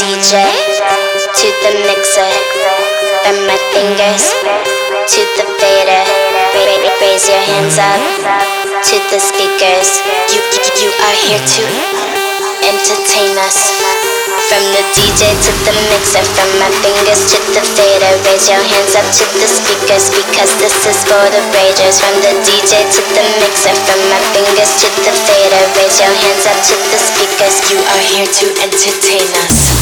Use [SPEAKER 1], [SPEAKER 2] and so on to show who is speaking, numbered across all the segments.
[SPEAKER 1] DJ to the mixer, from my fingers to the fader. Raise your hands up to the speakers. You are here to entertain us. From the DJ to the mixer, from my fingers to the fader. Raise your hands up to the speakers, because this is for the ragers. From the DJ to the mixer, from my fingers to the fader. Raise your hands up to the speakers. You are here to entertain us.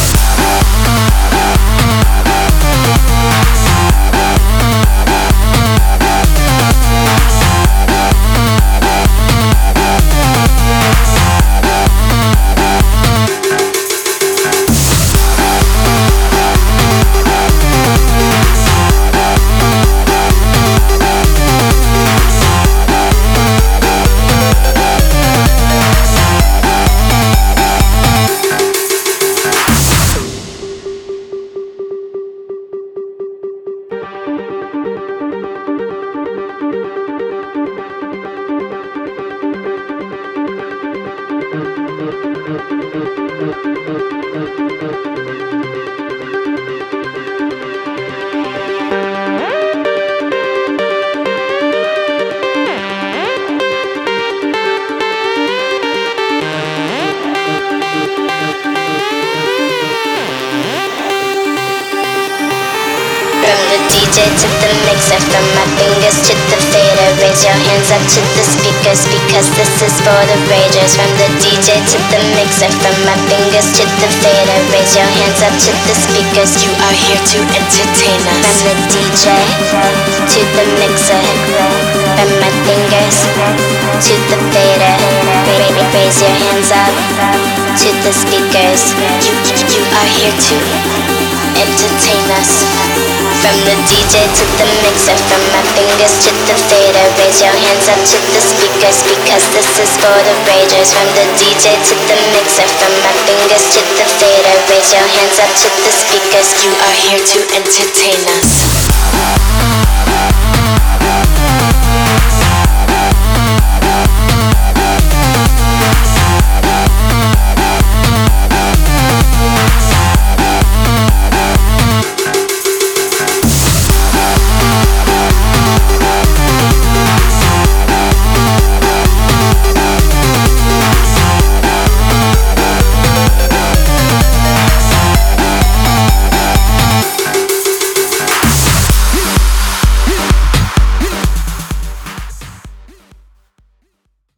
[SPEAKER 1] DJ to the mixer, from my fingers to the fader. Raise your hands up to the speakers, because this is for the ragers. From the DJ to the mixer, from my fingers to the fader. Raise your hands up to the speakers. You are here to entertain us. From the DJ to the mixer, from my fingers to the fader. Raise your hands up to the speakers. You are here to entertain us. From the DJ to the mixer, from my fingers to the fader. Raise your hands up to the speakers, because this is for the ragers. From the DJ to the mixer, from my fingers to the fader. Raise your hands up to the speakers. You are here to entertain us.